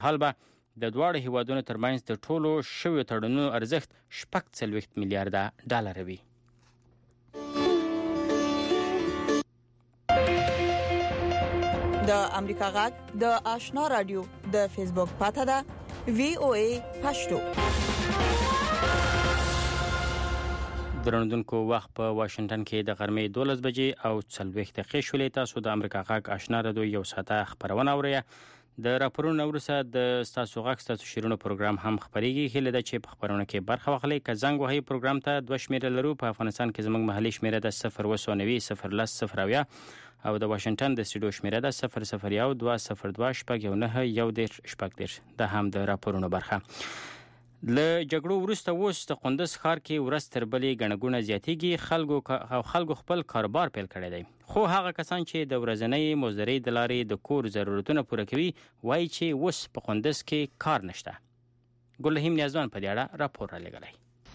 حال به د دواړو هیوادونو ترمنځ د ټولو شویو تړونونو ارزښت 40 میلیارډه ډالر وي. د امریکا غږ د آشنا رادیو د فیسبوک پاته ده VOA پښتو. درنوونکو وخت په واشنگټن کې د غرمې 12 بجې او 40 دقیقې شولې. تاسو د امریکا غږ آشنا رادیو یو ساعته خبرونه اورئ. د راپورونو وروسته د تاسو غږ تاسو شیرونو پروګرام هم خبريږي. هله د چې په خبرونه کې برخه واخلئ. که زنګ وهي پروګرام ته 2 شمیره لرو. په افغانستان کې زموږ محلي شمیره د 090 او د واشنگټن د سټډیو شمیره د 002 دا هم د راپورونو برخه. له جګړو وروسته اوس د قندوز ښار کې ورځ تر بلې ګڼهګوڼه زیاتېږي. خلکو خپل کاروبار پیل کړی دی. خو هغه کسان چې د ورځنۍ مزدورۍ د لارې د کور ضرورتونه پوره کوي وایي چې اوس په قندوز کې کار نشته. ګلرحیم نیازمن په دې اړه راپور رالیږلی.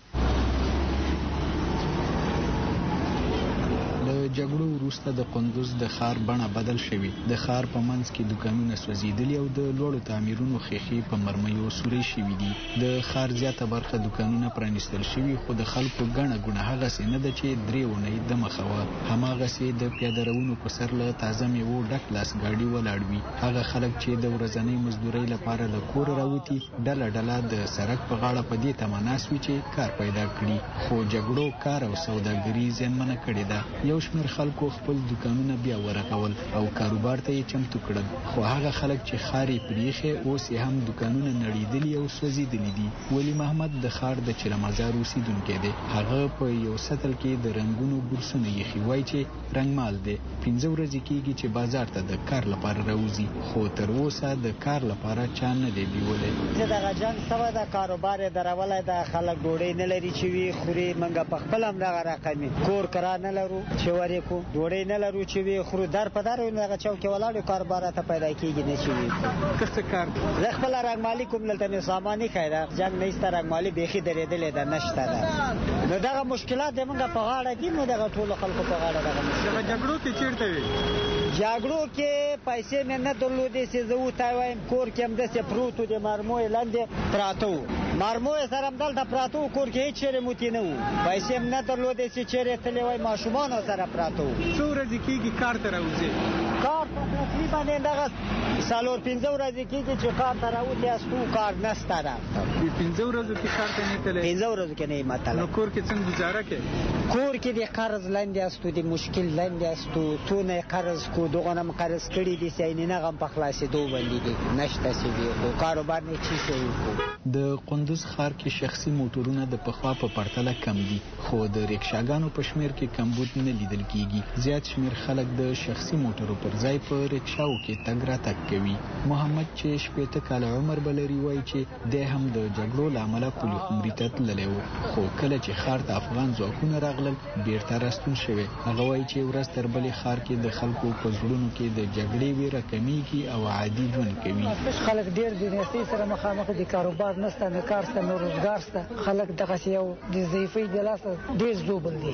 د جګړو وروسته د قندوز د ښار بڼه بدل شوې. د ښار په منځ کې دکانونه سوځېدلي او د لوړو تعمیرونو ښیښې په مرمیو سورې شوي دي. د ښار زیاته برخه دکانونه پرانیستل شوي، خو د خلکو ګڼه ګوڼه هغسې نه ده چې 3 اونۍ دمخه وه. هماغسې د پیاده روونو په سر له تازه میوو ډک لاسګاډي ولاړ وي. هغه خلک چې د ورځنۍ مزدورۍ لپاره له کوره راوتي ډله ډله د سړک په غاړه په دې تمه ناست وي چې کار پیدا کړي. خو جګړو کار او سوداګري زیانمنه کړې ده. یو شمېر خلکو خپل دکانونه بیا ورغول او کاروبار ته یې چمتو کړل. خو هغه خلک چې ښار یې پرېښی اوس یې هم دکانونه نړېدلي او سوځېدلي دي. ولی محمد د ښار د چرمزار اوسېدونکی دی. هغه په یو سطل کې د رنګونو بورسونه ایښي. وایي چې رنګمال دی. 15 ورځې کېږي چې بازار ته د کار لپاره راوځي، خو تر اوسه د کار لپاره چا نه دی بیولی. زه دغه جنګ سوه د کاروبار یې درولی ده. خلک ډوډۍ نه لري چې وي خوري. موږ په خپل هم دغه رقم کور کرا نه لرو چې ورې کو، ډوډۍ نه لرو چې وي خورو. در په در دغه چوکې ولاړو کاروبار ته پیدا کېږي نه چې وي. څه کار زه خپله رنګمالي کوم. دلته مې سامان ایښی ده. جنګ نشته، رنګمالي بیخي درېدلې ده، نشته ده. نو دغه مشکلات د موږ په غاړه دي. نو دغه ټولو خلکو په غاړه دغه جګړو کې چیرته وي؟ جګړو کې پیسې مې نه درلودې چې زه ورته وایم. کور کې همداسې پروت و، د مرمو یې لاندې پراته وو. مرمو یې سره همدلته پراته وو. کور کې هېڅ چېرې موتي نه وو. پیسې مې نه درلودې چې چېرې تللی وای. ماشومانو سره پراته وو. څو ورځې کېږي کار ته راوځې؟ کار ته تقریبا دغه 4-5 ورځې کېږي چې کار ته راوتیاستو. کار نشته ده. 15 ورځو کې کار ته نه تللی؟ 15 ورځو کې نه یم تللی. نو کور کې څنګه ګزاره کوې؟ کور کې د قرض لاندې استو، د مشکل لاندې استو. څونه قرض کو، دغه هم قرض کړي دي چې نه غم په خلاصېدو باندې دي. نشته چې وي خو کاروبار نه چی شي. د قندوز ښار کې شخصي موټرونه د پخوا په پرتله کم دي، خو د ریکشاګانو په شمیر کې کمبود نه لیدل کیږي. زیات شمیر خلک د شخصي موټرو پر ځای په ریکشاو کې تګ راتګ کوي. محمد چې 80 کاله عمر بلري وایي چې د هم د جګړو له امله پولي خمري ته تللی و، خو کله چې ښار ته افغان ځواکونه راغلل بیرته راستون شوی. هغه وایي چې ورځ تر بلې ښار کې د خلکو په زړونو کې د جګړې ویره کمیږي او عادي ژوند کوي. خلک ډېر د نیستۍ سره مخامخ دي. کاروبار نشته، نه کار شته، نه روزګار شته. خلک دغسې یو د ضعیفۍ د لاسه ډېر زوبل دي.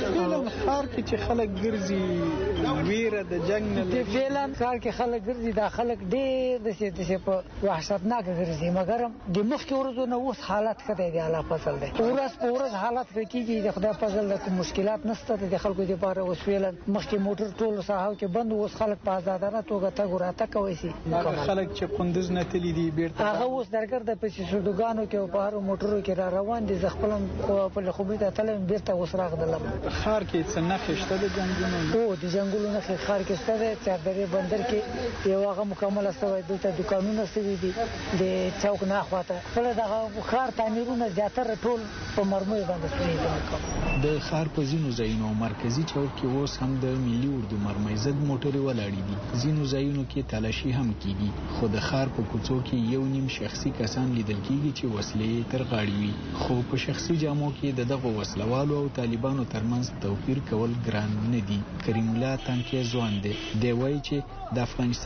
ښار کې چې خلک ګرځي ویره د جنګ نه لري. فعلا ښار کې خلک ګرځي. دا خلک ډېر داسې په وحشتناکه ګرځي. مګر د مخکې ورځو نه اوس حالت ښه دی. د الله فضل دی. ورځ په ورځ حالت ښه کېږي. د خدای فضل د مشکلات نشته د خلکو دپاره. اوس فعلا مخکې موټر ټولو ساحو کې بند، اوس خلک په ازادانه توګه تګ و راتګ کوی شي. خلک چې قندوز نه تللي دي بیرته هغه اوس درګرده پسې سودوګانو کې او په هرو موټرو کې را روان دي. زه خپل هم په خوبۍ ته تلم، بیرته اوس راغلم. ښار کې څه نښې شته د جنګونو؟ هو د جنګونو نښې ښار کې شته دی. چاردرې بندر کې یو هغه مکمله شوی. دلته دوکانونه شوي دي د چوک نه خواته. خپله دغه ښار تعمیرونه زیاتره ټول په مرمیو باندې شوي دي. د ښار په ځینو ځایونو او مرکزي چوک کې اوس هم د ملي اردو مرمۍ ضد موټرې ولاړې دي. ځینو ځایونو کې تلاشي هم کیږي، خو د ښار په کوڅو کې 1.5 شخصي کسان لیدل کیږي چې وسلې تر غاړې وي. خو په شخصي جامو کې د دغو وسلوالو او طالبانو ترمنځ توپیر کول ګران نه دي. کریم الله تنکي ځوان دی. دی وایي چې د افغانستان بچي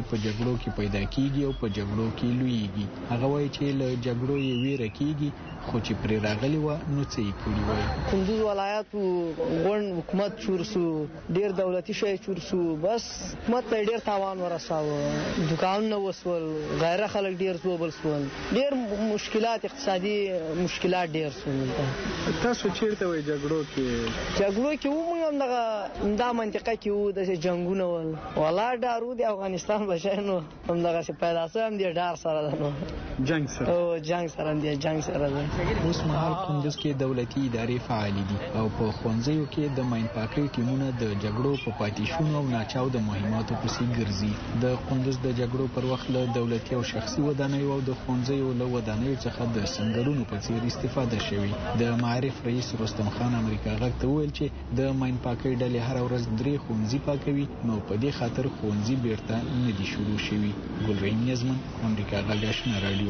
په جګړو کې پیدا کیږي او په جګړو کې لویږي. هغه وایي چې له جګړو یې ویره کیږي، خو چې پرې راغلی و نو څه یې کړي وای. کندوز ولایت غون حکومت چور سو، ډیر دولتي شی چور سو، بس حکومت ته ډیر تاوان ورساوه، دکانونه وسول، غیر خلک ډیر زوبل سول، ډیر مشکلات اقتصادي مشکلات ډیر سول. تاسو چیرته وای جګړو کې ومو دا منطقه کې وو د جنگونه ول ولا ډارو د افغانستان بشینو هم دغه څه پیدا سم دي ډار سره ده جنگ سره ده. اوس مهال کندوز کې دولتي ادارې فعال دي او په ښوونځیو کې د ماین پاکۍ ټیمونه د جګړو په پاتې شونو او ناچاو د مهماتو پسې ګرځي. د کندوز د جګړو پر وخت له دولتي او شخصي ودانیو او د ښوونځیو له ودانیو څخه د سنگرونو په څیر استفاده شوې. د معارف رئیس رستم خان امریکا غږ ته وویل چې د ماین پاکۍ ډلې هر ورځ 3 ښوونځي پاکوي، نو په دې خاطر ښوونځي بیرته نه دي شروع شوي. ګلرحیم نیازمن، امریکا غږ آشنا رادیو.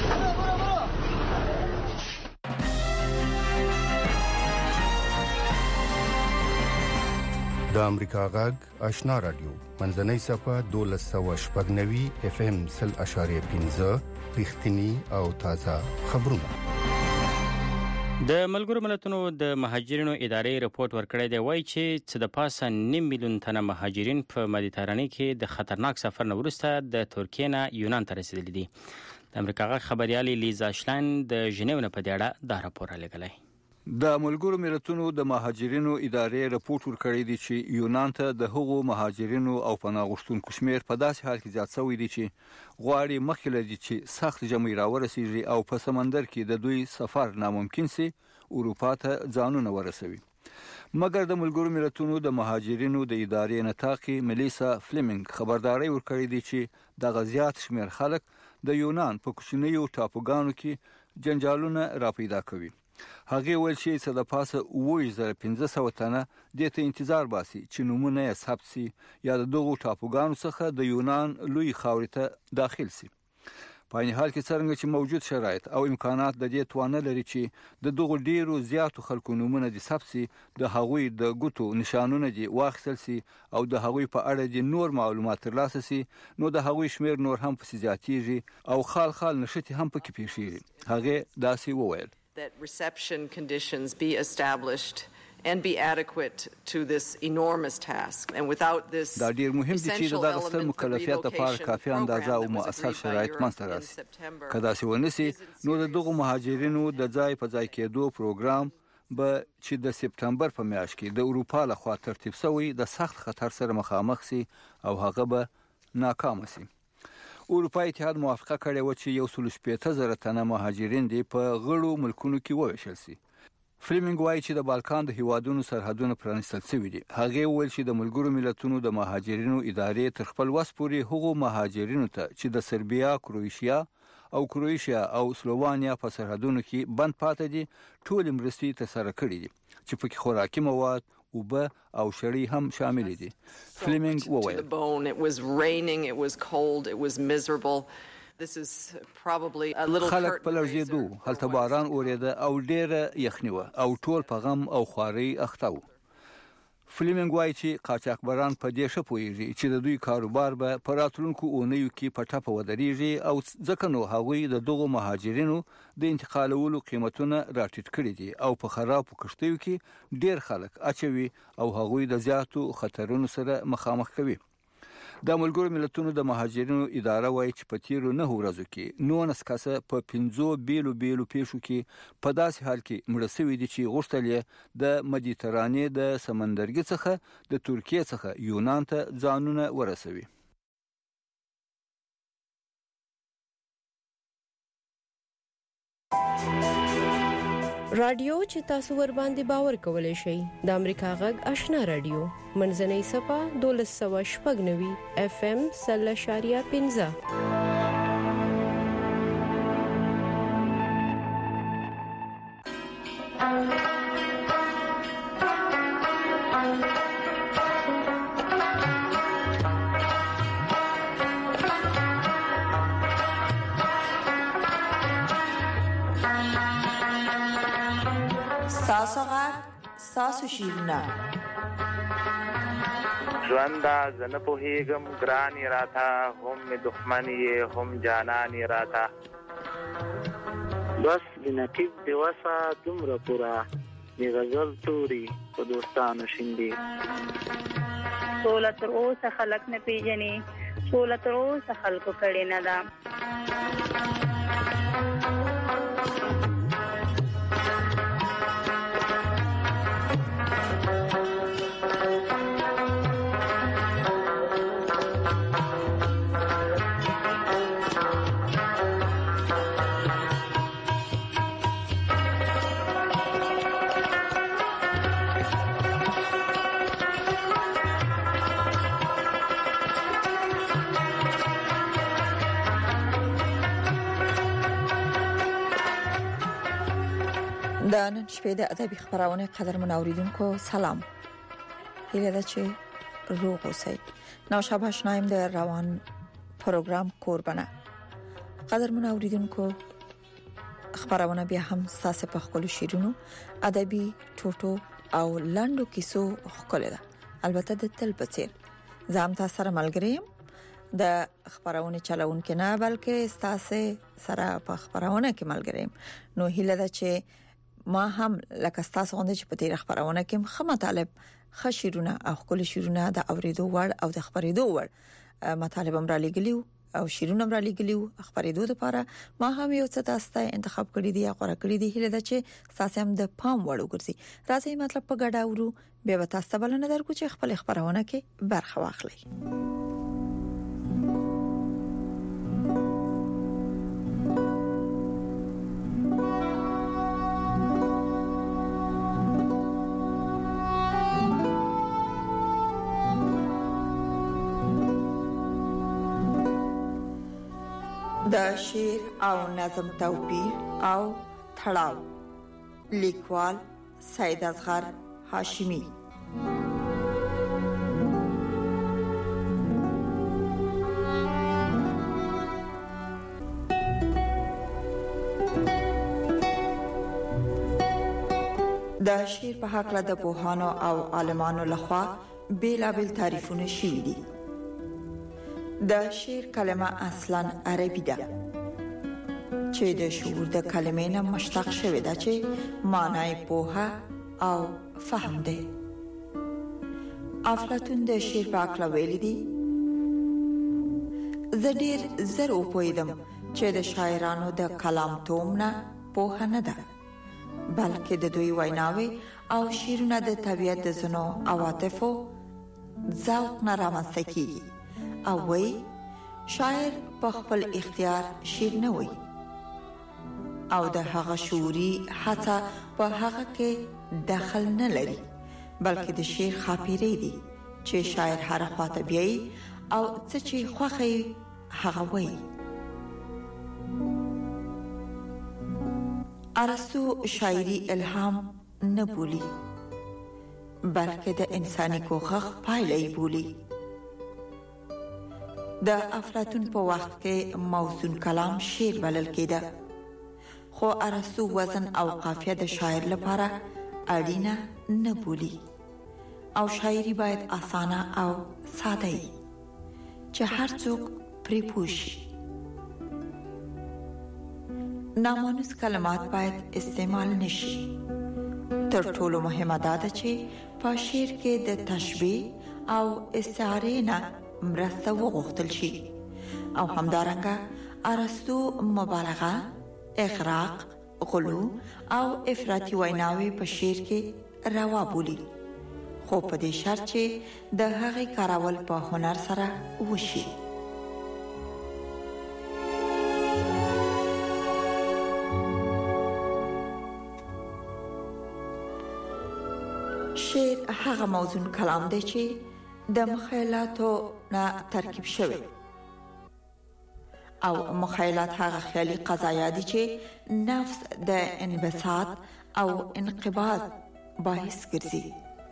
د امریکا غږ آشنا رادیو منځنۍ صفه 1290 FM 0.5 رښتینی او تازه خبرونه. د ملګرو ملتونو د مهاجرینو ادارې رپورټ ورکړی دی، وایي چې څه د پاسه 9 میلیون تنه مهاجرین په مدیترانې کې د خطرناک سفر نه وروسته د ترکیې نه یونان ته رسیدلي دي. د امریکا غږ خبريالې لیزا شلاین د ژنیو نه په دې اړه دا راپور رالیږلی. د ملګرو ملتونو د مهاجرینو ادارې رپورټ ورکړی دی چې یونان ته د هغو مهاجرینو او پناه غوښتونکو شمیر په داسې حال کې زیات شوی دی چې غواړي مخکې لدی چې سخت جمعي راورسیږي او په سمندر کې د دوی سفر ناممکن سي اروپا ته ځانونه ورسوي. مګر د ملګرو ملتونو د مهاجرینو د ادارې نتاقي ملیسا فلیمنګ خبرداري ورکړی دی چې د غزيات شمیر خلک د یونان په کوچنیو ټاپوګانو کې جنجالونه راپیدا کوي. هغه ویل چې څه د پاسه 2500 تنه د ته انتظار باسي چې نمونه یې ثبت سي یا د دغو ټاپوګانو څخه د یونان لوی خاورې ته داخل سي. په این حال کې څنګه چې موجود شرایط او امکانات د دې توانه لري چې د دغو ډیرو زیاتو خلکو نمونه د ثبت سي، د هغوی د ګوتو نشانونه دي واخیستل سي او د هغوی په اړه د نور معلومات ترلاسه سي، نو د هغوی شمیر نور هم په زیاتیږي او خال نشتی هم پکې پیښیږي. هغه داسې وویل that reception conditions be established and be adequate to this enormous task, and without this دا ډیر مهم دي چې دغه ستر مکلفیت لپاره کافي اندازه او مؤثر شرایط منځته راسي. کله چې ونسي نو دغه مهاجرینو د ځای په ځای کېدو پروګرام به چې د سپتمبر په میاشت کې د اروپا لخوا ترتیب شوی د سخت خطر سره مخامخ سي او هغه به ناکام سي. اروپا اتحاد موافقه کړې و چې 180,000 تنه مهاجرین دی په غړو ملکونو کې وویشل سي. فلیمنګ وایي چې د بالکان د هیوادونو سرحدونه پرانیستل شوي دي. هغه ویل چې د ملګرو ملتونو د مهاجرینو ادارې تر خپل وس پورې هغو مهاجرینو ته چې د سربیا، کروئیشیا او سلووانیا په سرحدونو کې بند پاتې دي ټول مرستې ترسره کړې دي چې پکې خوراکي مواد، اوبه او شړې هم شامل دي. فلیمنګ وویل it was raining, it was cold, it was miserable. This is probably a little خلک په لړزېدو، هلته باران اوریده او ډېره یخني وه او ټول په غم او خوارۍ اخته وو. فلیمنګ وایي چې قاچاقبران په دې ښه پوهیږي چې د دوی کاروبار به په راتلونکو اونیو کې په ټپه ودرېږي او ځکه نو هغوی د دغو مهاجرینو د انتقالولو قیمتونه راټیټ کړي دي او په خرابو کښتیو کې ډېر خلک اچوي او هغوی د زیاتو خطرونو سره مخامخ کوي. د ملګرو ملتونو د مهاجرینو اداره وایي چې په تیرو 9 ورځو کې 19 کسه په 5 بیلو پیښو کې په داسې حال کې مړه شوي دي چې غوښتل یې د مدیترانې د سمندرګي څخه د ترکیې څخه یونان ته ځانونه ورسوي. رادیو چې تاسو ور باندې باور کولای شئ د امریکا غږ آشنا رادیو منځنۍ صفه 1290 FM 0.5. ساسو شیرنا ژوندا زنه په هیګم ګرانی راتا هم دښمنی هم جانانی راتا بس د نقیب دی وسه دومره پورا دی غزل توري په دوستانو شیندي سوله تر اوسه خلک نه پیژني سوله تر اوسه خلکو کړي نه ده د نن شپې د ادبي خبرونه قدرمن اوریدونکو سلام. هیله ده چې روغ اوسئ. نو شب آشنایم د روان پروګرام قربانه. قدرمن اوریدونکو خبرونه بیا هم ساسه په خپل شیرونو ادبي ټوټو او لاندو کیسو خپل ده. البته د تل بچیر زم تاسو سره ملګریم د خبرونه چلون کې نه بلکې تاسو سره په خبرونه کې ملګریم. نو هیله ده چې ما هم لکه تاسو غوندې چې په تیر خبرونه کې خمه طالب خشیرونه او خپل شیرونه د اوریدو وړ او د خبرېدو وړ مطالب هم را لګلیو او شیرونه هم را لګلیو. خبرېدو لپاره ما هم یو څه تاسو ته انتخاب کړی دی یا غوړه کړی دی. هیله ده چې تاسو هم د پام وړ وګرځي. راځي مطلب په ګډه ورو به تاسو بلنه درکو چې خپل خبرونه کې برخه واخلئ. د شعر او نظم توپیر او تړاو لیکوال سید اصغر هاشمی. د شعر په حق له پوهانو او عالمانو لخوا بیلابل تعریفونه شوي دي. د شعر کلمه اصلا عربي ده چې د شعور د کلمې نه مشتق شوی ده چې معنی پوها او فهم ده. افلاطون د شعر په اړه ویلي دي زه ډیر زر وپوهیدم چې د شاعرانو د کلام تومنه پوها نه ده بلکې د دوی ویناوي او شعرونه د طبیعت د زنو عواطفو ذوق نه رامنځته کیږي او وی شاعر په خپل اختیار شعر نه وي او د هغه شعوري هڅه په هغه کې دخل نه لري بلکې د شعر خاطرې دي چې شاعر هر خواته بیاي او څه چې خوخي هغه وي. ارسطو شاعري الهام نه بولی بلکې د انساني کوښښ پایله یې بولی. د افلاطون په وخت کې موزون کلام شعر بلل کېده خو ارسطو وزن او قافیه د شاعر لپاره اړینه نه بولی او شاعري باید اسانه او ساده وي چې هر څوک پرې پوه شي. نامانوس کلمات باید استعمال نشي. تر ټولو مهمه ده چې په شعر کې د تشبیه او استعاره نه مرسته وغوښتل شي او همدارنګه ارسطو مبالغه، اغراق، غلو او افراطي ویناوي په شعر کې روا بولي خو په دې شرط چې د هغې کارول په هنر سره وشي. شعر هغه موزون کلام دی چې د مخیلاتو نه ترکیب شوی او مخیلات هغه خیالي قضایا دي چې نفس د انبساط او انقباض باعث ګرځي.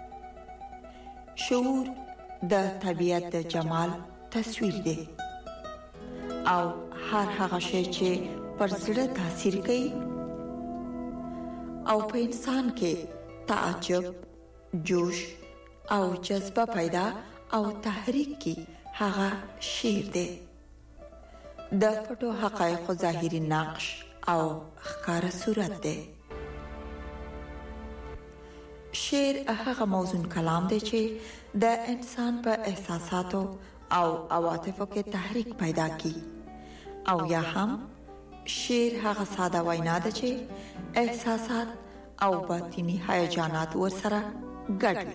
شعور د طبیعت د جمال تصویر دی او هر هغه شی چې پر زړه تاثیر کوي او په انسان کې تعجب، جوش او جذبه پیدا او تحریک کی هغه شعر دی د پټو حقایق ظاهری نقش او ښکار صورت دی. شعر هغه موزون کلام دی چې د انسان په احساساتو او عواطفو کې تحریک پیدا کی او یا هم شعر هغه ساده وینا ده چې احساسات او باطنی هیجانات ورسره ګډ وي.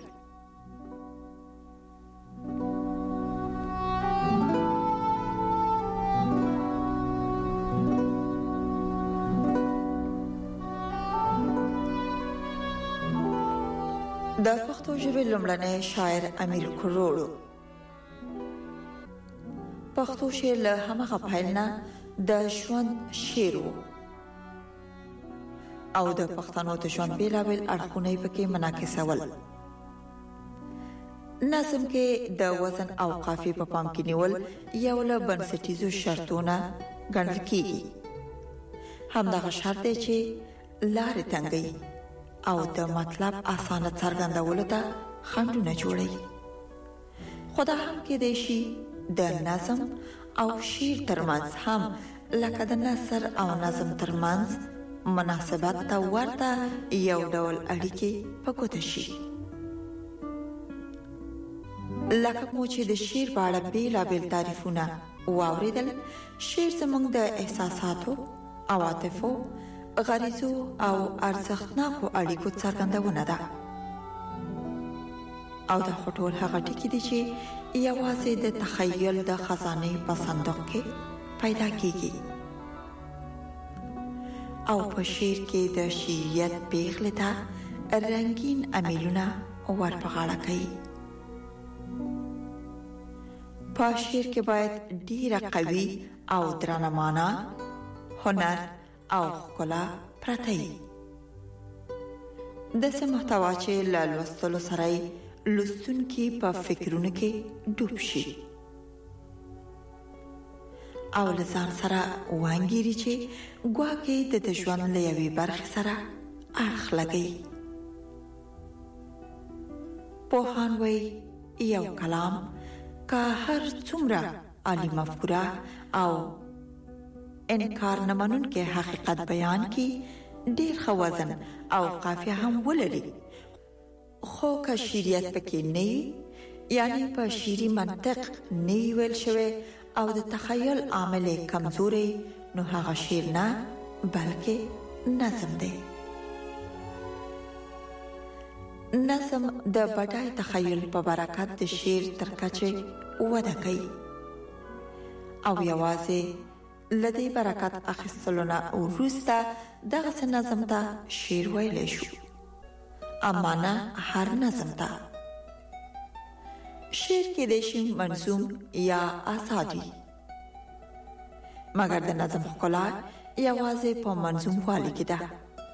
د پښتو ژبې لومړنی شاعر امیر کروړو پښتو شعر له همغه پیل نه د ژوند شعر و او د پښتنو د ژوند بیلابیل اړخونه پکې منعکسول. نظم کې د وزن او قافیې په پام کې نیول یو له بنسټیزو شرطونه ګڼل کیږي. همدغه شرط دی چې لارې تنګي او د مطلب اسانه څرګندولو ته خنډونه جوړي. خدا هم کې دی شي د نظم او شعر ترمنځ هم لکه د نثر او نظم ترمنځ مناسبت ته ورته یو ډول اړیکې پکوته شي. لکه مو چې د شعر په اړه بیلابیل تعریفونه واوریدل، شعر زموږ د احساساتو، عواطفو، غریزو او ارزښتناکو اړیکو څرګندونه ده او د خټول هغه ټکی دي چې یوازې د تخیل د خزانه په صندوق کې پیدا کیږي او په شعر کې د شعریت پیغله ته رنگین امیلونه ورپغاړه کوي. په شعر کې باید ډیره قوي او درنه معنا، هنر او ښکلا پرته وي. داسې محتوا چې له لوستلو سره لوستونکي په فکرونو کې ډوب شي او له ځان سره وانګیري چې ګواکې د ژوند له یوې برخې سره اړخ لګي. پوهان وایي یو کلام که هر څومره عالی مفکوره او انکار نه منونکي حقیقت بیان کی، ډیر ښه وزن او قافیه هم ولري، خو که شعریت پکې نه وي، یعنی په شعري منطق نه ویل شوی او د تخیل عامل کمزوري، نو هغه شعر نه بلکې نظم دی. نظم د بډای تخیل په برکت د شعر تر کچې وده کوي او یوازې لدی برکت اخیستلونه وروسته دغه نظم ته شعر ویلی شو، اما نه هر نظم ته. شعر کې د شی منظوم یا آزادي، مګر د نظم ښکلا یوازې په منظوم والی کې ده.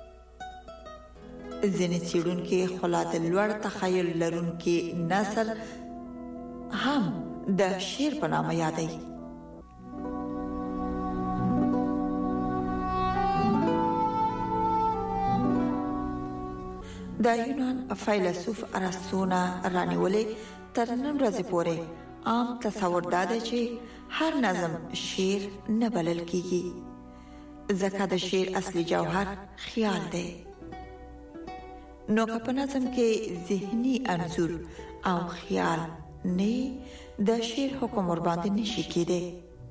ځینې څېړونکي خلا د لوړ تخیل لرونکي نثر هم د شعر په نامه یادوي. د یونان فیلسوف ارسطو نه رانیولې تر نن ورځې پورې عام تصور دا دی چې هر نظم شعر نه بلل کیږي، ځکه د شعر اصلي جوهر خیال دی. نو که په نظم کې ذهني انځور او خیال نه، د شعر حکم ور باندې نشي کېدی.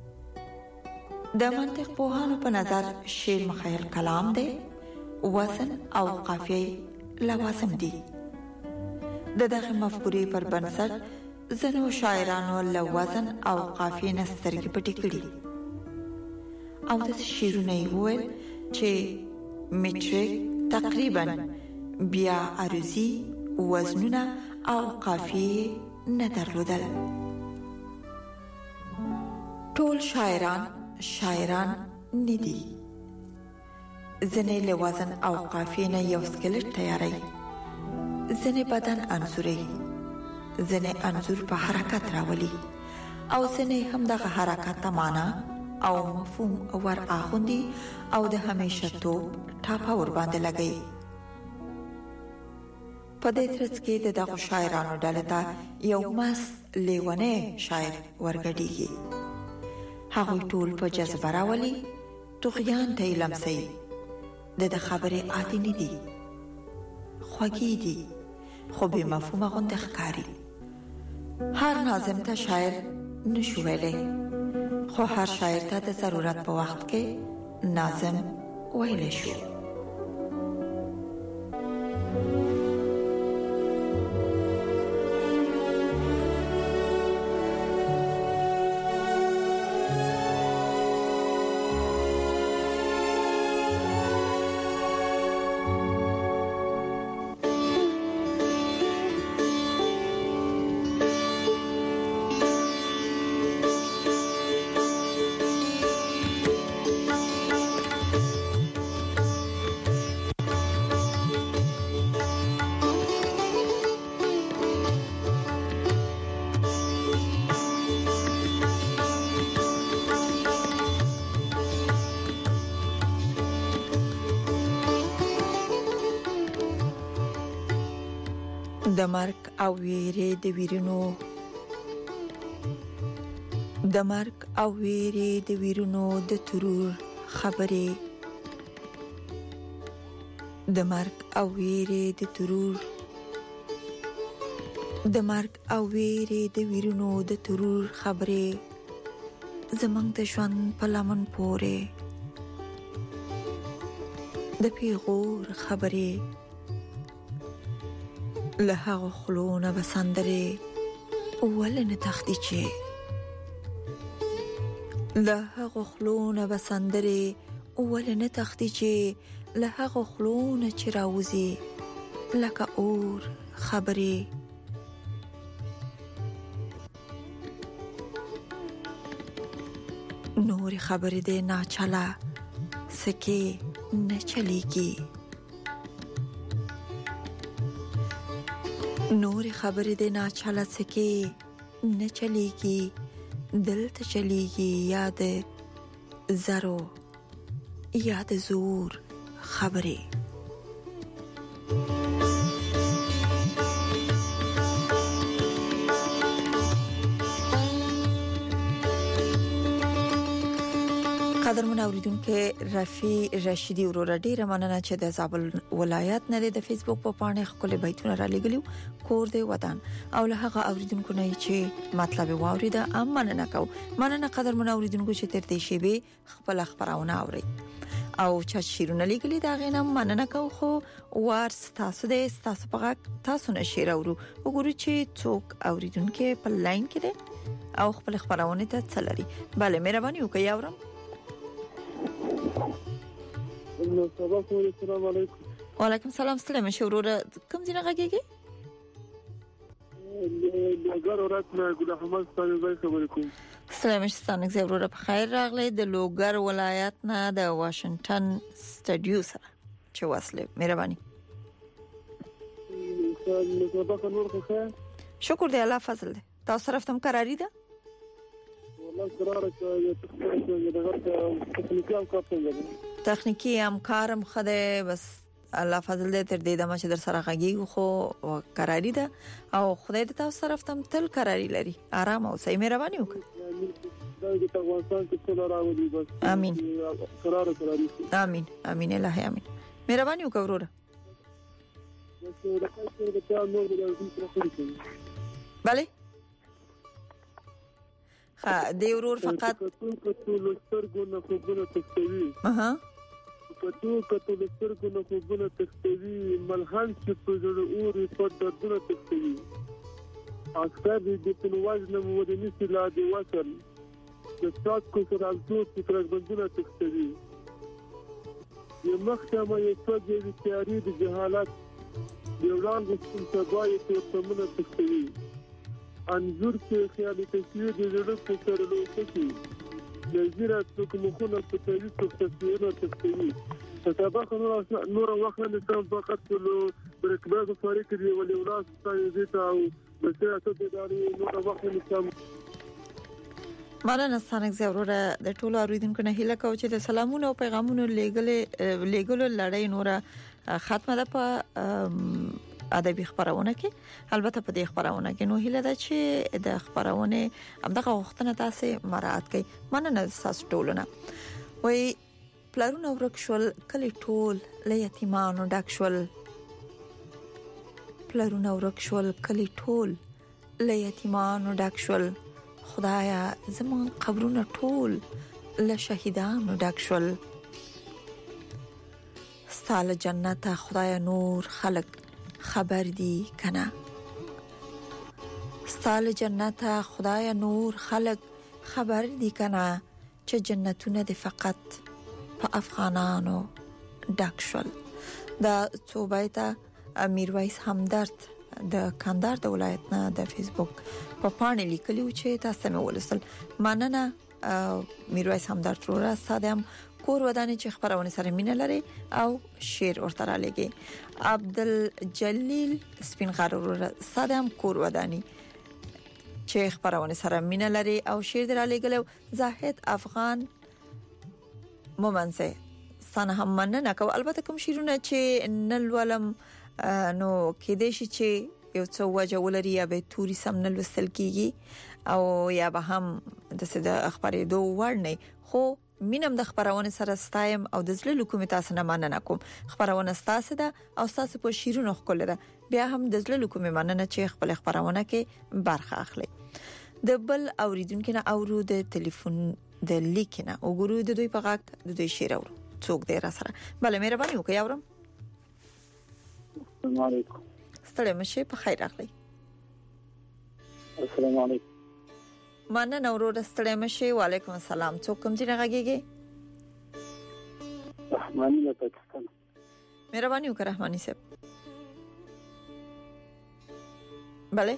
د منطق پوهانو په نظر شعر مخیل کلام دی، وزن او قافیه لوازم دي. دغه مفکورې پر بنسټ ځینو شاعرانو له وزن او قافیې نه سترګې پټې کړې او د شعرونه یې وویل چې میټریک تقریبا بیا عروضي وزنونه او قافیې نه درلودل. ټول شاعران نه دي. ځینې له وزن او قافیې نه یو سکلټ تیاروي، ځینې بدن انځوري، ځینې انځور په حرکت راولي او ځینې هم دغه حرکت ته معنا او مفهوم ور اخوندي او د همیشه توپ ټاپه ور باندې لګي. په دې ترڅ کې دغه شاعرانو ډله ته یو مست لیونه شاعر ورګډیږي. هغه ټول په جذبه راولي، توغیان ته لمسي، د خبرې عادي نه دي، خوږی دي، خو به مفهوم غونډه ښکاری. هر ناظم ته شاعر نشو ویلې، خو هر شاعر ته د ضرورت په وخت کې ناظم ویلې شو. د مرګ او ویرې د ویرونو، د مرګ او ویرې د ویرونو د ترور خبرې، د مرګ او ویرې د ترور، د مرګ او ویرې د ویرونو د ترور خبرې، زمنګ د ژوند په لمن پورې د پیغور خبرې، له هغه خلونه بسندرې ولنه تختی چې، له هغه خلونه بسندرې ولنه تختی چې، له هغه خلونه چې راوځي لکه اور خبرې. نور خبرې دې نه چلا سکه نه چلیږي، نور خبرې دې نه چلا سکه نه چلیږي، دلته چلیږي یاد زرو یاد زور خبرې. قدرمن اوریدونکو، رفیع رشیدی ورور ډیره مننه چې د زابل ولایت نه د فیسبوک په پاڼه خپل بیتونه را لګلیو کور دی وطن، او له هغه اوریدونکو نه چې مطلب واوریده ام مننه قدرمن اوریدونکو چې تر دې شی به خپل خبرونه اوري او چې شیرونه لګلی دا غینم مننه کو. خو وارس تاسو د تاسو په تاسو نه شیر اورو وګورئ چې څوک اوریدونکو په لاین کې دي او خپل خبرونه ته چلري. bale مهرباني وکړئ اورم. السلام علیکم. وعلیکم السلام. ستړي مشه وروره، کوم ځای نه غږیږي؟ لوګر ولایت نه ګل احمد ستاسو ځای خبرې کوم. ستړي مشه ستاسو وروره په خیر راغلی د لوګر ولایت نه د واشنگټن سټډیو سره چې واسله. مهرباني. شکر دی الله فضل دی. تاسو طرف تم قراری ده؟ تخنیکی همکارم خده بس الله فضل دې تر دې دمه چې در سره غږیږو خو قراری ده او خدای دې تاسو طرف تم تل قراری لري. آرام او صحیح مهرباني وکړئ. امين امين امين الهي امين. مهرباني وکړئ وروره. بله دی ورور فقط کتو لسترګو نه خوبونه تختوي. کتو لسترګو نه خوبونه تختوي، ملحن چې په زړه اوري په دردونه تختوي. عسکر دې په نواز نه مودني سلا دی وصل د سات کو سره الزور فکر بندونه تختوي. یو محکمه یې څه دې تیاری د جهالت دیولان د سبای په تمنه تختوي. انظر کې خیالي تصویر د زړه په سره لوکي نظر څوک مخونه په تاریخ کې تصویرونه تختوي. سبا نور وخت نه تم فقط له برکباز فارق دی ولې ولاس ستاسو زیته او بسیا ته د داري نور وخت نه تم. مننه ستانک ضروره د ټولو اوریدونکو نه هیله کوم چې د سلامونو او پیغامونو لېګلو لړۍ نور ختمه ده په ادبي خبرونه کې. البته په دې خبرونه کې نو هیله ده چې د خبرونه همدغه وختونه تاسو مراعات کړئ. مننه تاسو ټولونه. وای پلارونه ورکشل کلی ټول له یتیمانو ډک شول. پلارونه ورکشل کلی ټول له یتیمانو ډک شول. خدایا زمون قبرونه ټول له شهیدانو ډک شول. ستاله جنت خدای نور خلق خبر دی کنه. ستاله جنت خدای نور خلق خبر دی کنه چې جنتونه د فقط په افغانانو ډک شول. دا صوبایته میرویس همدرد د کندهار د ولایت نه د فیسبوک په پاڼه لیکلی و چې تاسو مې ولستل. مننه میرویس همدرد رو سادم کور ودانې چې خبرونه سره مینه لري او شعر ورته را لګي. عبدالجلیل سپینغر رو سادم کور ودانې چې خبرونه سره مینه لري او شعر را لګلو. زاهد افغان مومنسه سنه هم مننه کو. البته کوم شعرونه چې نل ولم نو کې دې شي چې یو څو وجه ولري یا به توري سم نل وسل کیږي او یا به هم د اخبارې دوه ورنه. خو مینم د خبرونه سره ستایم او د زړه لکوم تاسو نه مننه کوم. خبرونه ستاسو ده او تاسو په شیرونو خپل ده. بیا هم د زړه لکوم مننه چې خپل خبرونه کې برخه اخلي. د بل اوریدونکو نه اورو د ټلیفون د لیکنه او ګورو د دوی په غاک د دوی شیر اورو څوک دی را سره. بل مهرباني وکړئ اورم. السلام علیکم. ستړي مشه په خیر اخلي. السلام علیکم. مننه ورور ستړي مشه. وعلیکم السلام. څوک کوم ځای راغیږي؟ رحمانی له پاکستان. مهرباني وکړه رحمانی صاحب. bale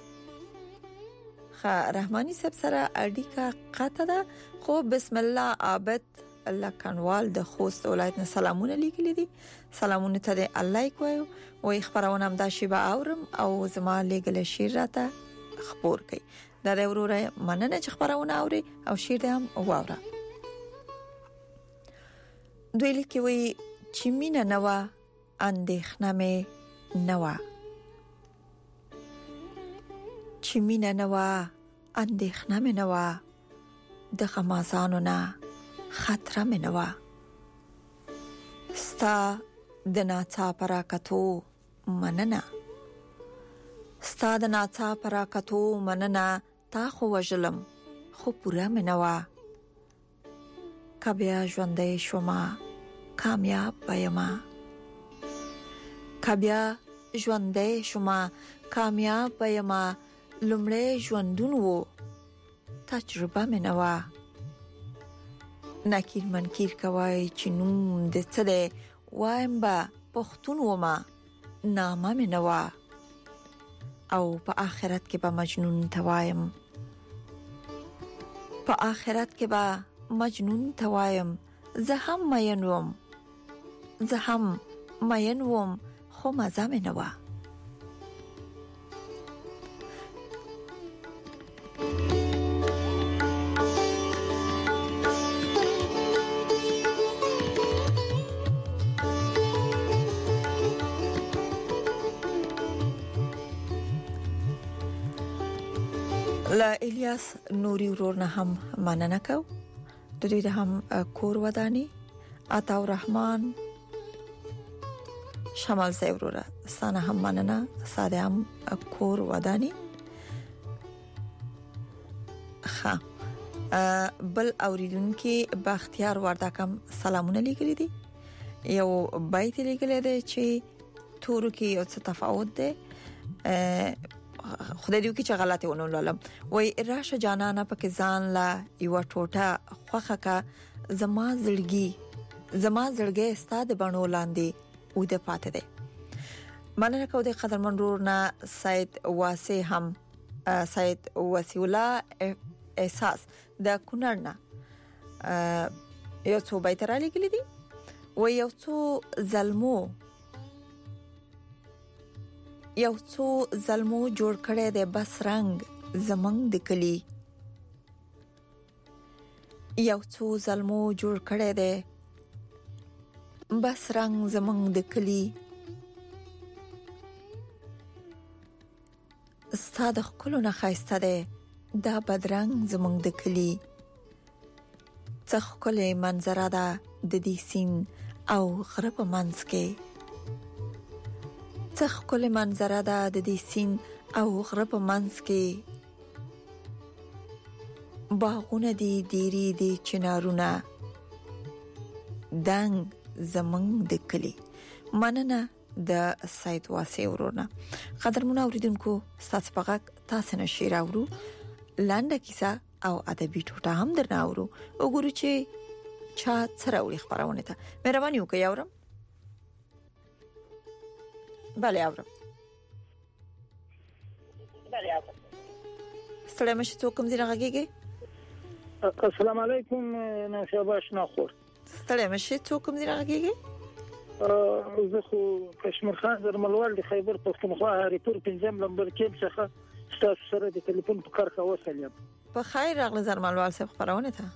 رحمانی صاحب سره اړیکه قطع ده. خو بسم الله عابد الله کنوال د خوست ولایت نه سلامونه لیکلي دي. سلامونه ته الله کوي او خبرونه هم دا شی به اورم او زما لګل شیر راته خبر کوي. دا د وروره مننه چې خبرونه اوري او شیر هم واوره. دوی لیکي وي چې مینه نوا اندېښنه مې نوا. چې مینه نوا اندېښنه مې نوا د غمازانو نه خطر مې نوا. ستا د ناڅاپه راکتو مننه. ستا د ناڅاپه راکتو مننه. تا خو وژلم خو پوره مې نوا. کبیا ژوندې شوما کامیاب بېما. کبیا ژوندې شوما کامیاب بېما. لمړی ژوندون وو تجربه مې نوا. نکیر منکیر کوي چې نوم د څه دی وایم با پښتون وما نامه مې نوا. او په آخرت کې به مجنون توایم. په آخرت کې به مجنون توایم. زه هم مین وم خو مزه مې نوا. لا الیاس نوري ورور نه هم مننه کو. د دوی د هم کور ودانی عطا الرحمن شمال سیورورا سانه هم مننه. ساده هم کور ودانی. بل اوریدونکو بختیار وردکم سلامونه لیکلي دي. یو بیت لیکلی دی چې تورو کې یو څه تفاوت دی. خدای دې وکړي چې غلطه ونه ولولم. وای راشه جانانه پکې ځان لا یو ټوټه خوخه کا. زما زړګي ستاد بڼو لاندې او د پاتې دی. مننه کو د قدرمن رورنا سید واسه هم سید وسی الله احساس د کونړ نه یو څو بیت را لیکلي دي. و یو څو ظلمو جوړ کړي د بس رنگ زمنګ د کلی. یو څو ظلمو جوړ کړي د بس رنگ زمنګ د کلی. ستاد خلو نه خایسته ده دا بدرنګ زمونږ د کلی څخ کله منظره ده د دې سین او غرب منځ کې څخ کله منظره ده د دې سین او غرب منځ کې باغونه دي دیری دي چنارونه دنګ زمونږ د کلی مننه د سید واسه ورونه قدرمن اوریدونکو تاسو پغه تاسو نه شیر اورو لاندې کیسه او ادبي ټوټه هم درنه اورو وګورو چې چا څراوړي خبرونه ته مهرباني وکړئ اورم bale اورم ستړي مشه څوک کوم ځای راغیږي السلام علیکم نو شاباش نخور ستړي مشه څوک کوم ځای راغیږي زه خو کشمیر خان زرملوال د خیبر پښتونخوا هریپور پنځم نمبر کې څخه تاسو سره د ټلیفون په کار خو وسلم په خیر راغله زرملوال صاحب خبرونه ته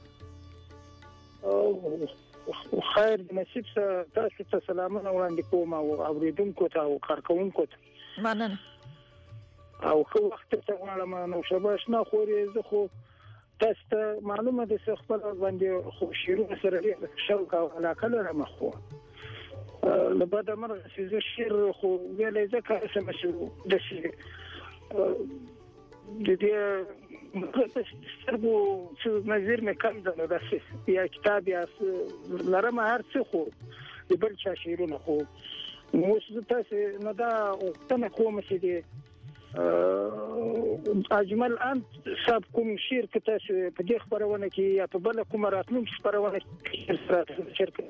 خیر نصیب تاسو ته سلامونه وړاندې کوم او اوریدونکو ته او کارکونکو ته مننه او خو وخت ته غواړم نو شاباش نه خوري زه خو تاسو ته معلومه ده چې خپل باندې خو شیرونه سره شوق او علاقه لرم خو لبدا مرغ چې شیر خو ویلې ځکه سم شو د شي د دې سترګو چې نظر مې کم ده نو داسې یا کتاب یا لرم هر څه خو د بل چا شیرونه خو نو څه تاسو نه دا تنه کوم چې دی اجمل انت صاحب کوم شیر کې تاسو په دې خبرونه کې یا په بل کوم راتلون خبرونه کې شرکت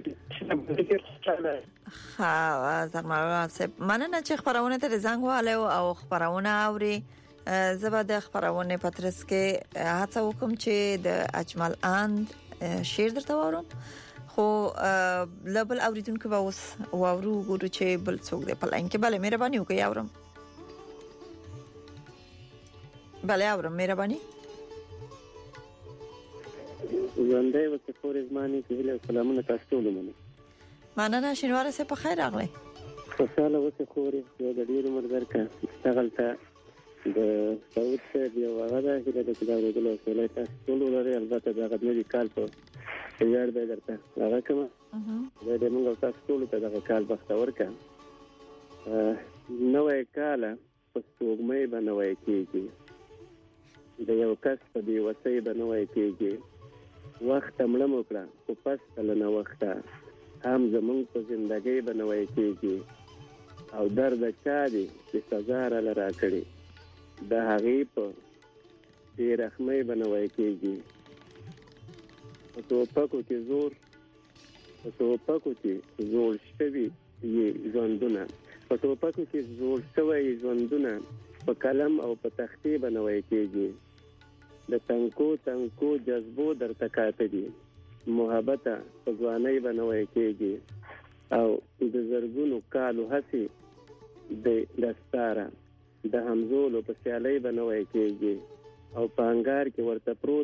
ها زرملوال صاحب مننه چې خبرونه ته زنګ والو او خبرونه اوري زبر د خبرونه پترس کې هڅه وکم چې د اجمل اند شیر درته وورم خو لبل اوریدونکو به اوس وورو ګورو چې بل څوک دی په لاین کې bale مهرباني وکړئ اورم bale اورم مهرباني ژوندۍ وسه فورز مانی کې له سلامونه تاسو ته ومنم مننه شینواره سه په خیر راغلی خوشاله وسه خورې یو د ډیر عمر درکا اشتغلته د سعود څخه دی وغدا چې د کډاو د لوسولای تاسو ټول لري البته دا غوډنی کال په یار به درته هغه کوم دا د موږ تاسو ټول ته دا کال بختور کا نوې کال په څوګمې بنوي کېږي د یو کس په دی وسې بنوي کېږي وخت مړم وکړه او پس تلنه وخت هم زمونږ په ژوندۍ بنوي کېږي او درد چا دي چې سزا را راکړي د هغې په دې رحمې بنوي کېږي په توپکو کې زور شوي ژوندونه په توپکو کې زور شوي ژوندونه په قلم او په تختې بنوي کېږي د تنکو جذبو درته کاته دي محبت په ځوانۍ بنوي کېږي او د زرګونو کالو هڅې د دستاره د همزولو په سیالۍ بنوي کېږي او په انګار کې ورته پروت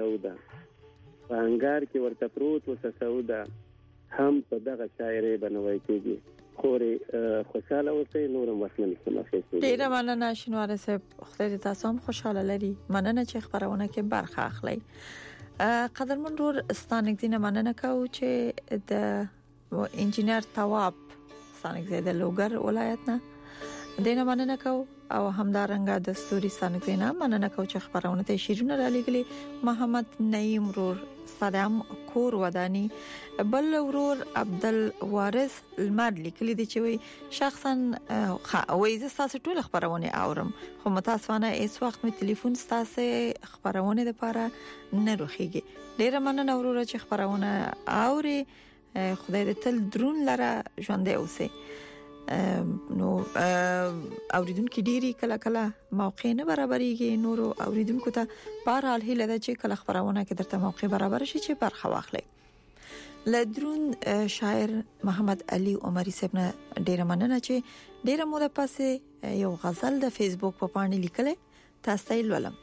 وسه سودا هم په دغه شاعري بنوي کېږي خوري خوشاله اوسئ نورم وسمن سمافي ډیره مننه شینواره صاحب خدای تاسو هم خوشاله لري مننه چې خبرونه کې برخه اخلي قدرمن رور ستانک دینه مننه کوم چې د انجینر تواب ستانک زیاده لوګر ولایت نه دینه مننه کوم او همدارنګه د ستوري ستانک دینه مننه کوم چې خبرونه ته شیرونه را لګلي محمد نعیم رور سلام کور ودانی بل ورور عبدالوارث المر لیکلی دی چې وي شخصا وایي زه تاسو ټول خبرونه اورم خو متاسفانه هیڅ وخت مې ټلیفون تاسو خبرونه لپاره نه روخیږي ډیره مننه ورور چې خبرونه اوري خدای دې تل درون لره ژوندې اوسه نو اوریدونکو ډيري کله موقع نه برابرېږي نور اوریدونکو ته بهرحال هیله ده چې کله خبرونه کې درته موقع برابر شي چې برخه واخلي لدرون شاعر محمد علي عمري صاحب نه ډیره مننه چې ډیره موده پسې یو غزل د فیسبوک په باندې لیکله تاسو ته ولوم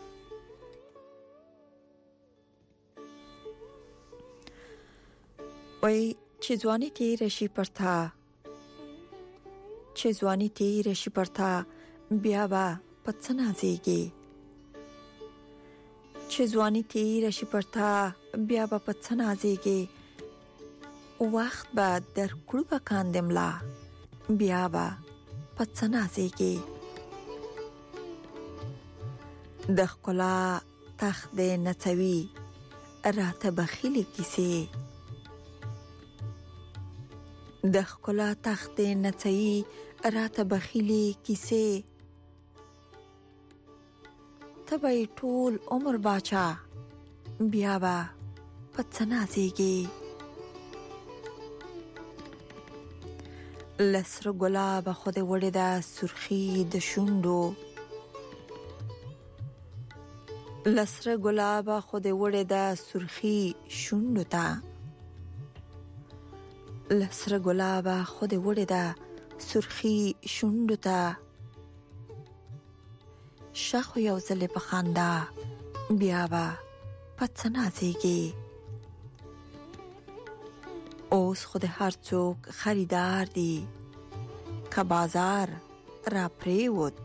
وای چې ځواني تیر شي پرتا بیا با پڅ نازيږي چې ځواني تیر شي پرتا بیا به پڅ نازيږي وخت به در کړو بکاندملا بیا به پڅ نازيږي د خلا تخت د نڅوي راته بخیلی کیسه د خلا تخت نڅوي راته بخیلی کیسه تبې ټول عمر باچا بیا با پڅ نازيږي لسر ګلاب خود وړه د سرخی د شوندو لسر ګلاب خود وړه د سرخی شوندو تا لسر ګلاب خود وړه د سرخی شوندو تا شخو یو ځل په خندا بیا با پڅ نازيږي اوس خود هر څوک خریدار دی که بازار را پریوت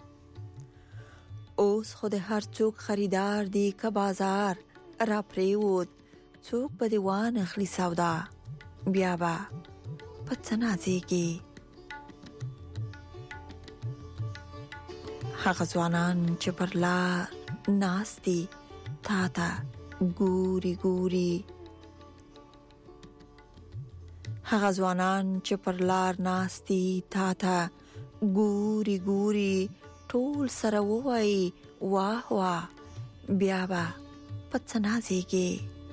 اوس خود هر څوک خریدار دی که بازار را پریوت څوک به دیوان اخلي سودا بیا با پڅ نازيږي هغه ځوانان چې پر لار ناستي تا ته ګوري ګوري هغه ځوانان چې پر لار ناستي تا ته ګوري ګوري ټول سره وای واه واه بیا با پڅ نازيږي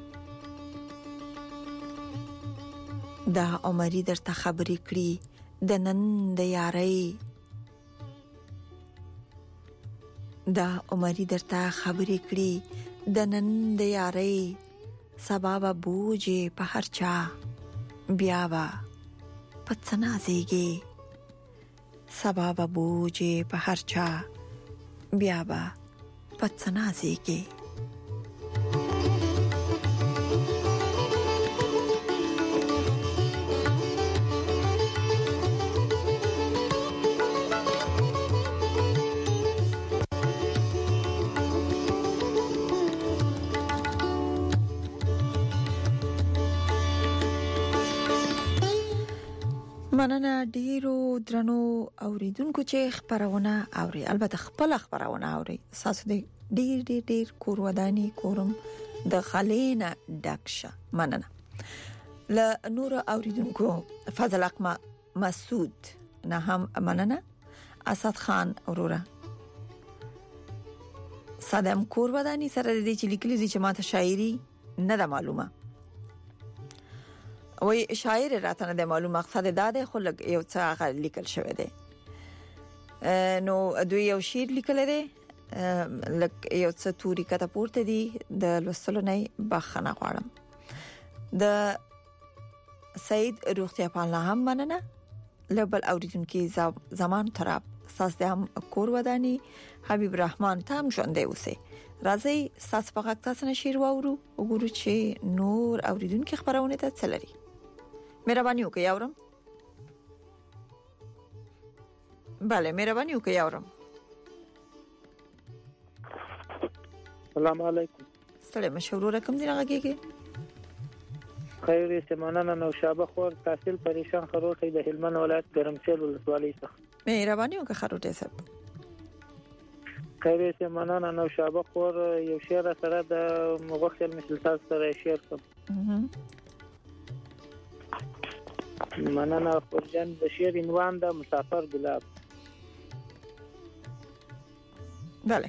دا عمرې درته خبرې کړې د نن د یارۍ دا عمرې درته خبرې کړې د نن د یارۍ سبب بوجي په هر چا بیا با پڅ نازيږي سبب بوجي په هر چا بیا با پڅ نازيږي مننه ډیرو درنو اوریدونکو چې خبرونه اوري البته خپل خبرونه اوري اساس دې ډیر کور ودانی کورم د خلینا ډکشه مننه ل نور اوریدونکو فضل اقما مسعود نه هم مننه اسد خان اورورا صدم کور ودانی سره دې چې لیکلي دي چې ماته شاعري نه ده معلومه وای شاعر راته نه معلوم مقصد دا ده خو یو څه لیکل شوی دی نو دوی یو شعر لیکل دی یو څه توري کته پورته دي د لوستلو نه بخښنه غواړم د سید روغتیا پالنه هم مننه لبل اوریدونکو زمان تراب ساس د هم کور ودانی حبیب رحمان تام ژوندې اوسه راځي ساس په غږ تاسو نه شعر واورو وګورو چې نور اوریدونکو خبرونه ته چلري مهرباني وکړئ اورم bale مهرباني وکړئ اورم السلام علیکم ستړي مشورو رقم دی راغږیږي خیر سمانه نو شابه خور تحصیل پریشان خروټي د هلمند ولایت ګرمسیل ولسوالۍ څخه مهرباني وکړئ خروټي صاحب خیر سمانه نو شابه خور یو شعر سره د مغخل مثال سره شعر کوم مننه خورجان د شعر عنوان د مسافر ګلاب bale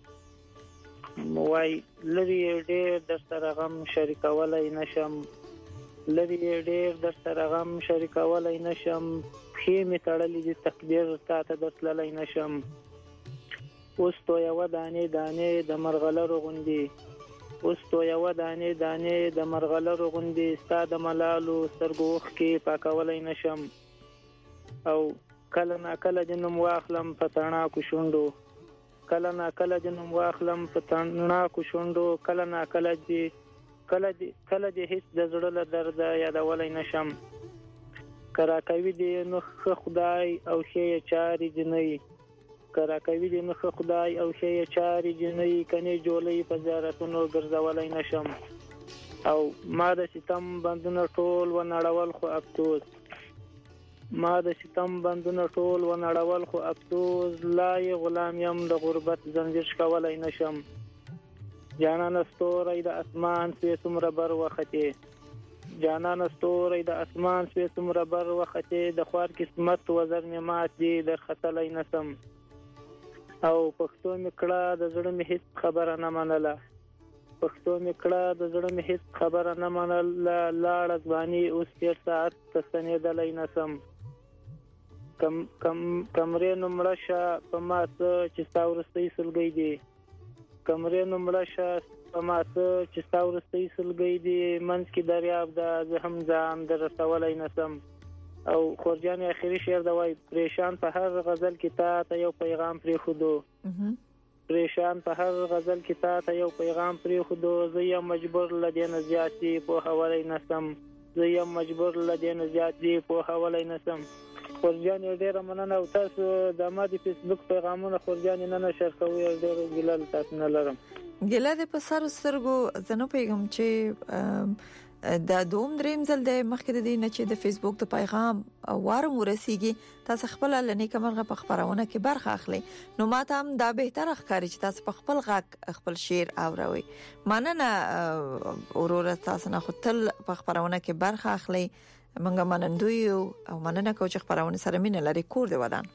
موای لري ډېر در سره غم شریکولای نشم لري ډېر در سره غم شریکولای نشم خې می تړلې د تقدیر ته درتللای نشم اوس تو یو دانه د مرغلرو غوندي اوس تو یو دانه د مرغلرو غوندي ستاد ملالو سرګوخ کې پاکولای نشم او کله نا کله جنم واخلم پتانا کو شوندو کله نا کله جنم واخلم پتانا کو شوندو کله نا کله دې هیڅ د زړه له درد یادولای نشم کرا کوي دې نو خدای او شی چاري جنې کرا کوي د مخ خدای او شی چاري جنې کني جولې په زیارتونو ګرځولای نشم او ما د ستم بندونه ټول و نړول خو افسوس ما د ستم بندونه ټول و نړول خو افسوس لای غلام يم د غربت زنجیر شکولای نشم جانان ستوري د اسمان سوی څومره بر وخته جانان ستوري د اسمان سوی څومره بر وخته د خوار قسمت وزر نعمت دي در خطلای نسم او پښتو میکړه د زړه می هیڅ خبره نه منله پښتو میکړه د زړه می هیڅ خبره نه منله لاړ ځواني اوس تیر ساعت تسنیدلای نسم کمرې نمړه شه په ما څه چې تاورستي سلګي دي کمرې نمړه شه په ما څه چې تاورستي سلګي دي منځ کې دریاب د زهم ځان در رسولای نسم او خورجان اخیری شعر د وای پریشان په هر غزل کې تا یو پیغام پرې خودو پریشان په هر غزل کې تا یو پیغام پرې خودو زه یم مجبور لدین زیاتی په حواله نسم زه یم مجبور لدین زیاتی په حواله نسم خورجان ډیر مننه او تاسو د ما د فیسبوک پیغامونه خورجان نه نشر کوي ډیر ګلال تاسو نه لرم ګلال د پسر سرګو زنه پیغام چې دا دوم دریم ځل د مخکې د دې نه چې د فیسبوک د پیغام وارم ورسیږي تاسو خپل لنی کمرغه په خبرونه کې برخه اخلي نو ماته هم دا بهتره ښکاري چې تاسو په خپل غږ خپل شعر اوروي مننه اورور تاسو نه خپل په خبرونه کې برخه اخلي منګه منندوی او مننه کو چې خبرونه سره مینه لري کور دی ودان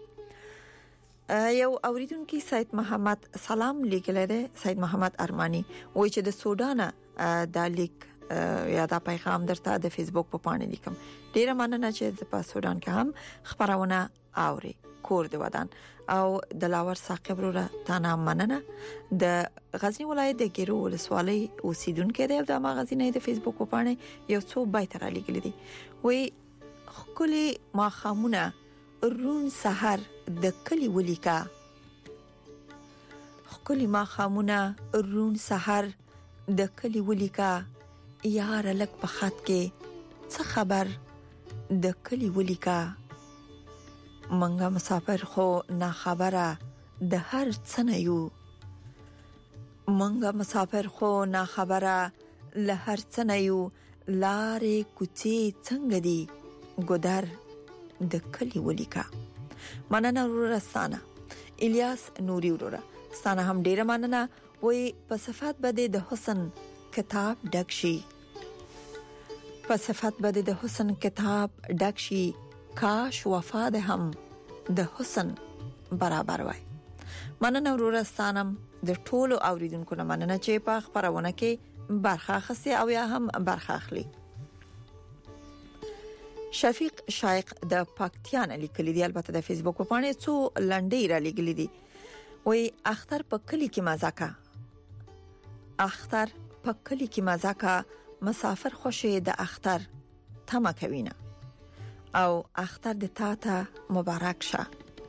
یو اوریدونکو سید محمد سلام لیکل دی سید محمد ارمانی وایي چې د سودان د لیک یا دا پیغام درته د فیسبوک په پاڼه لیکم ډیره مننه چې په سودان کې هم خبرونه اوري کور دی ودان او د لاور ثاقب وروره تانا مننه د غزنی ولایت د ګیرو ولسوالۍ اوسیدونکو دی د مغازینې د فیسبوک په پاڼه یو څو بایت را لیکل دي وی خولي ما خامونه رون سحر د کلی ولیکا خولي ما خامونه رون سحر د کلی ولیکا یار لک په خط کې څه خبر د کلی ولیکا منګه مسافر خو نا خبره د هر څه نه یو منګه مسافر خو نا خبره له هر څه نه یو لارې کوڅې څنګه دي ګودر د کلی ولیکا مننه ورستانه الیاس نوري ورورا ستانه هم ډیره مننه وې په صفات بده د حسن کتاب ډکشي په صفات بده د حسن کتاب ډکشي کاش وفا ده هم د حسن برابر وای مننه ورورستانم د ټولو اوریدونکو نه مننه چې په خبرونه کې برخه اخلي او یا هم برخه اخلي شفیق شایق د پاکستان لیکلي دی البته د فیسبوک په پاڼه څو لنډۍ را لګلې دي وای اختر په کلی کې مزاکا اختر په کلی کې مزاکا مسافر خوشي د اختر تمه کوینه او اختر د تا ته مبارک شه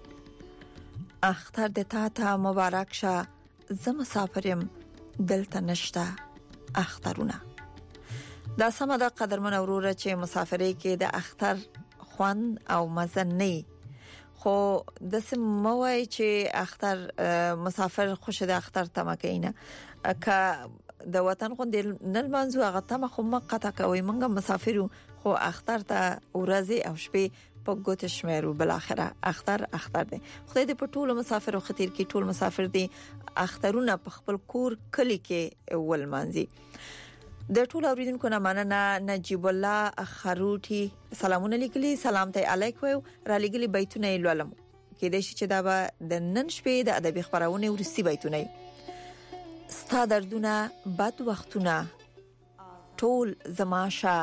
اختر د تا ته مبارک شه زه مسافرم دلته نشته اخترونه دا سم د قدرمن اوروره چې مسافرې کې د اختر خوان او مزنی خو د سموي چې اختر مسافر خوش د اختر تمه کینه ک د وطن خو د نل منځو هغه تمه خو مقطع کوي منګه مسافرو خو اختر ته ورځي او شپې په ګوت شمیرو بل اخره اختر دی خدای دې په ټولو مسافرو خطر کې ټول مسافر دي اخترونه په خپل کور کلی کې ول مانځي د ټول اوریدونکو نه مننه نجیب الله خروټي سلامونه لیکلي سلام ته علیکم را لګلي بیتونه لولم کې د شي چې دا د نن شپې د ادبي خبرونه ورسي بیتونه ستا دردونه بد وختونه ټول زماشه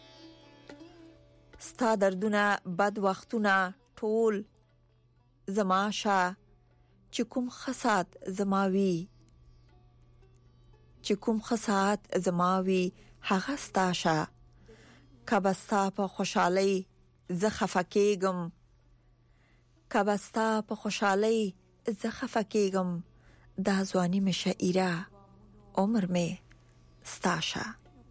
ستا دردونه بد وختونه ټول زماشه چې کوم خسات زماوي چې کوم خسات زماوي هغه ستاشه کبستا په خوشحالي زه خفکیګم کبستا په خوشحالي زه خفکیګم دا ځواني مې شاعره عمر مې ستاشه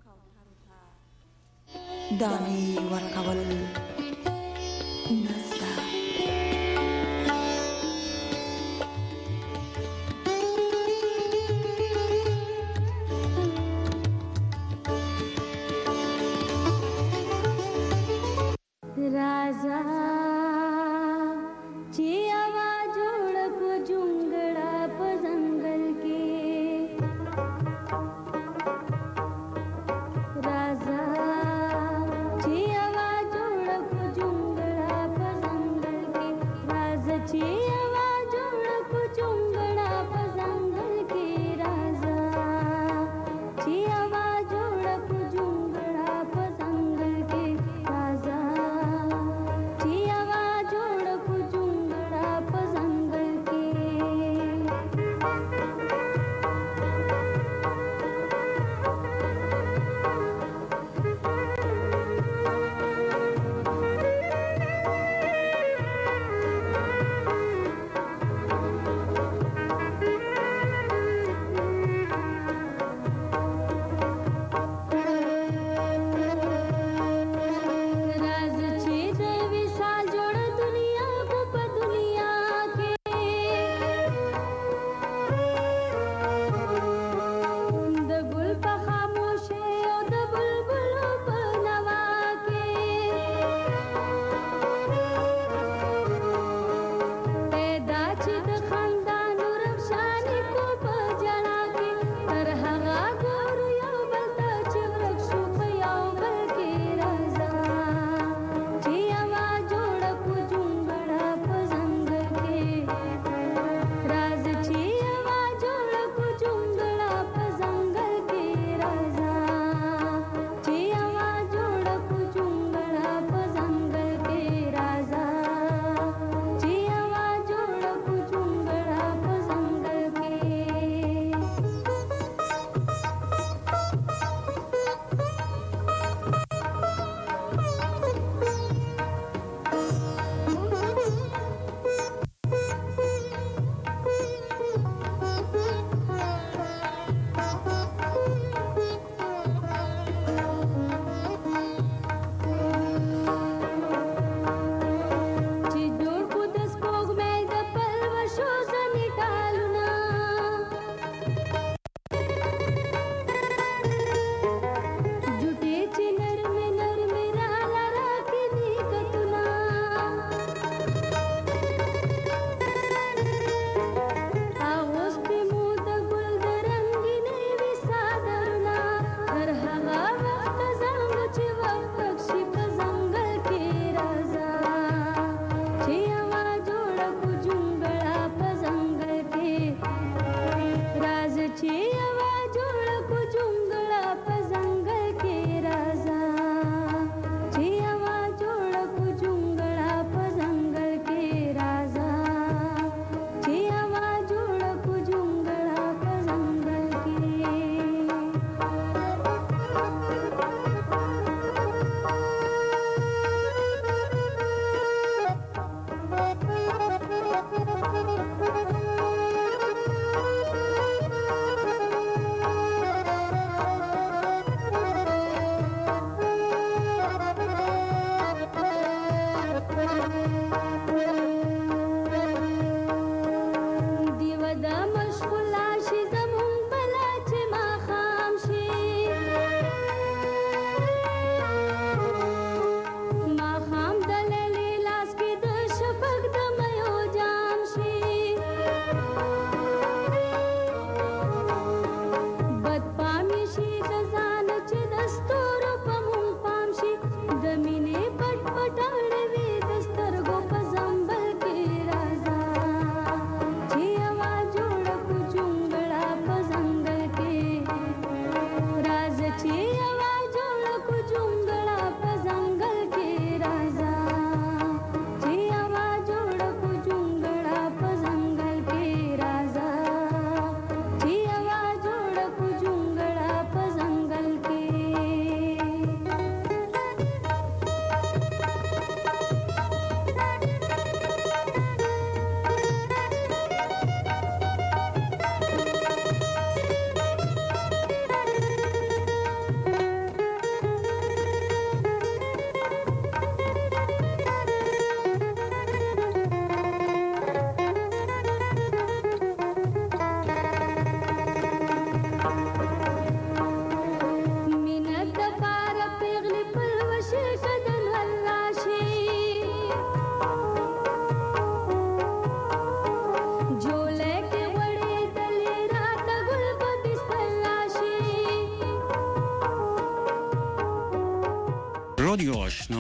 دانی ورکول نستا غزل